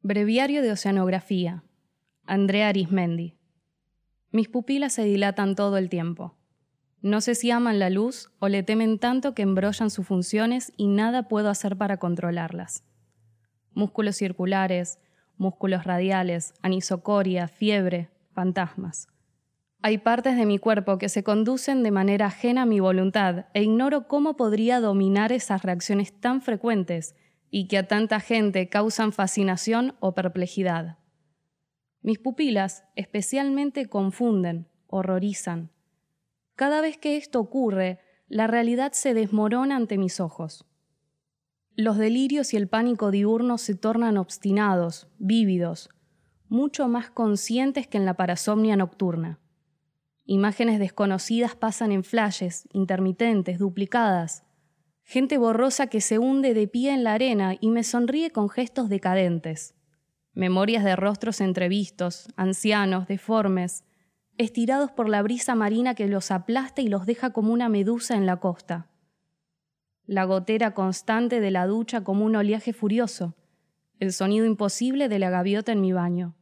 Breviario de Oceanografía. Andrea Arismendi. Mis pupilas se dilatan todo el tiempo. No sé si aman la luz o le temen tanto que embrollan sus funciones y nada puedo hacer para controlarlas. Músculos circulares, músculos radiales, anisocoria, fiebre, fantasmas. Hay partes de mi cuerpo que se conducen de manera ajena a mi voluntad e ignoro cómo podría dominar esas reacciones tan frecuentes y que a tanta gente causan fascinación o perplejidad. Mis pupilas especialmente confunden, horrorizan. Cada vez que esto ocurre, la realidad se desmorona ante mis ojos. Los delirios y el pánico diurno se tornan obstinados, vívidos, mucho más conscientes que en la parasomnia nocturna. Imágenes desconocidas pasan en flashes, intermitentes, duplicadas. Gente borrosa que se hunde de pie en la arena y me sonríe con gestos decadentes. Memorias de rostros entrevistos, ancianos, deformes, estirados por la brisa marina que los aplasta y los deja como una medusa en la costa. La gotera constante de la ducha como un oleaje furioso, el sonido imposible de la gaviota en mi baño.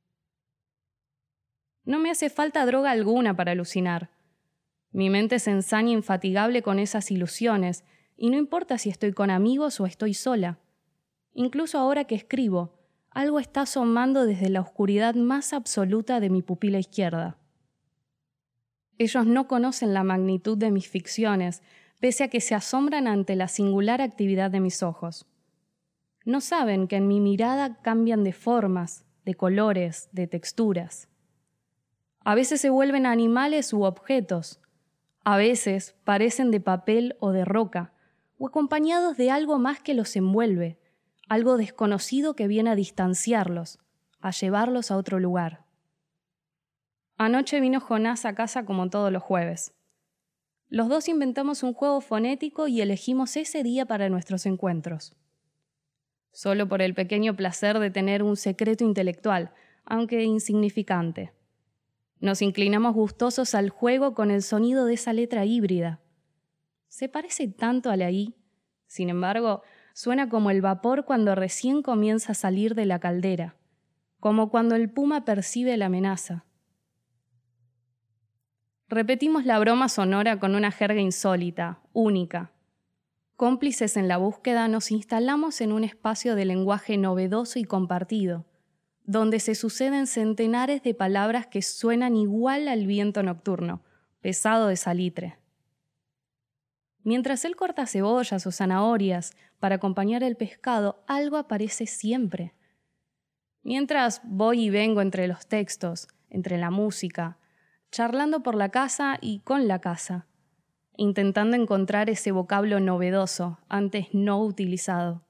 No me hace falta droga alguna para alucinar. Mi mente se ensaña infatigable con esas ilusiones, y no importa si estoy con amigos o estoy sola. Incluso ahora que escribo, algo está asomando desde la oscuridad más absoluta de mi pupila izquierda. Ellos no conocen la magnitud de mis ficciones, pese a que se asombran ante la singular actividad de mis ojos. No saben que en mi mirada cambian de formas, de colores, de texturas. A veces se vuelven animales u objetos. A veces parecen de papel o de roca, o acompañados de algo más que los envuelve, algo desconocido que viene a distanciarlos, a llevarlos a otro lugar. Anoche vino Jonás a casa como todos los jueves. Los dos inventamos un juego fonético y elegimos ese día para nuestros encuentros. Solo por el pequeño placer de tener un secreto intelectual, aunque insignificante. Nos inclinamos gustosos al juego con el sonido de esa letra híbrida. Se parece tanto a la I, sin embargo, suena como el vapor cuando recién comienza a salir de la caldera, como cuando el puma percibe la amenaza. Repetimos la broma sonora con una jerga insólita, única. Cómplices en la búsqueda, nos instalamos en un espacio de lenguaje novedoso y compartido, donde se suceden centenares de palabras que suenan igual al viento nocturno, pesado de salitre. Mientras él corta cebollas o zanahorias para acompañar el pescado, algo aparece siempre. Mientras voy y vengo entre los textos, entre la música, charlando por la casa y con la casa, intentando encontrar ese vocablo novedoso, antes no utilizado.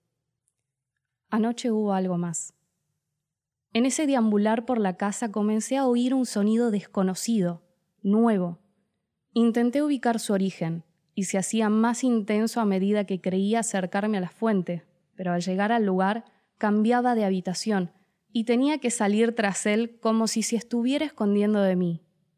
Anoche hubo algo más. En ese deambular por la casa comencé a oír un sonido desconocido, nuevo. Intenté ubicar su origen, y se hacía más intenso a medida que creía acercarme a la fuente, pero al llegar al lugar cambiaba de habitación y tenía que salir tras él como si se estuviera escondiendo de mí.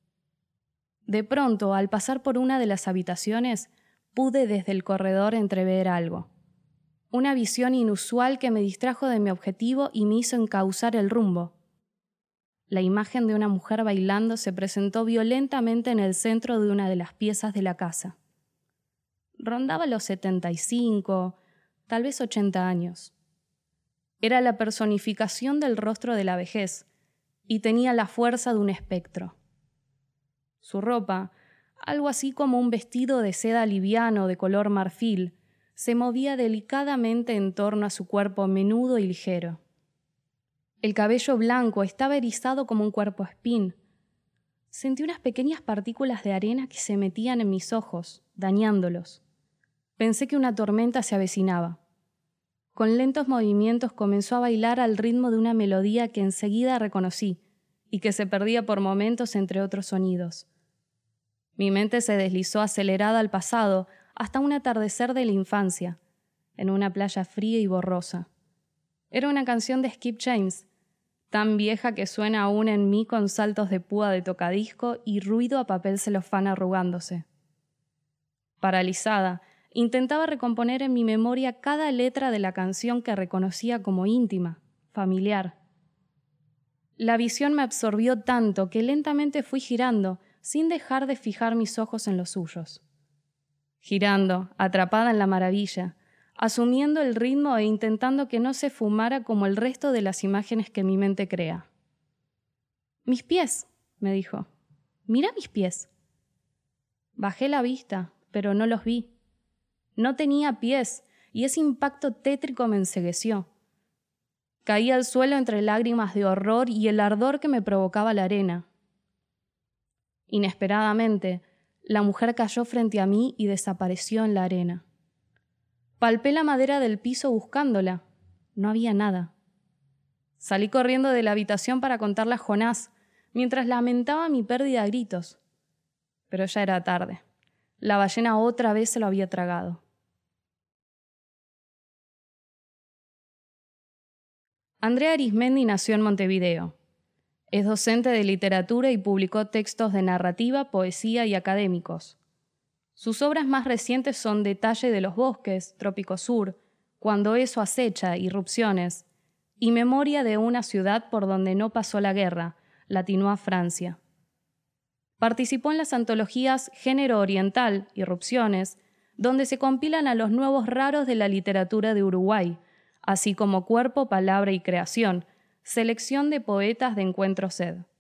De pronto, al pasar por una de las habitaciones, pude desde el corredor entrever algo. Una visión inusual que me distrajo de mi objetivo y me hizo encauzar el rumbo. La imagen de una mujer bailando se presentó violentamente en el centro de una de las piezas de la casa. Rondaba los 75, tal vez 80 años. Era la personificación del rostro de la vejez y tenía la fuerza de un espectro. Su ropa, algo así como un vestido de seda liviano de color marfil, se movía delicadamente en torno a su cuerpo menudo y ligero. El cabello blanco estaba erizado como un cuerpoespín. Sentí unas pequeñas partículas de arena que se metían en mis ojos, dañándolos. Pensé que una tormenta se avecinaba. Con lentos movimientos comenzó a bailar al ritmo de una melodía que enseguida reconocí y que se perdía por momentos entre otros sonidos. Mi mente se deslizó acelerada al pasado hasta un atardecer de la infancia, en una playa fría y borrosa. Era una canción de Skip James, tan vieja que suena aún en mí con saltos de púa de tocadisco y ruido a papel celofán arrugándose. Paralizada, intentaba recomponer en mi memoria cada letra de la canción que reconocía como íntima, familiar. La visión me absorbió tanto que lentamente fui girando, sin dejar de fijar mis ojos en los suyos. Girando, atrapada en la maravilla, asumiendo el ritmo e intentando que no se fumara como el resto de las imágenes que mi mente crea. «Mis pies», me dijo. «Mira mis pies». Bajé la vista, pero no los vi. No tenía pies, y ese impacto tétrico me encegueció. Caí al suelo entre lágrimas de horror y el ardor que me provocaba la arena. Inesperadamente, la mujer cayó frente a mí y desapareció en la arena. Palpé la madera del piso buscándola. No había nada. Salí corriendo de la habitación para contarle a Jonás, mientras lamentaba mi pérdida a gritos. Pero ya era tarde. La ballena otra vez se lo había tragado. Andrea Arismendi nació en Montevideo. Es docente de literatura y publicó textos de narrativa, poesía y académicos. Sus obras más recientes son Detalle de los bosques, Trópico Sur, Cuando eso acecha, Irrupciones, y Memoria de una ciudad por donde no pasó la guerra, Latinoa Francia. Participó en las antologías Género Oriental, Irrupciones, donde se compilan a los nuevos raros de la literatura de Uruguay, así como Cuerpo, Palabra y Creación, selección de poetas de Encuentro Sed.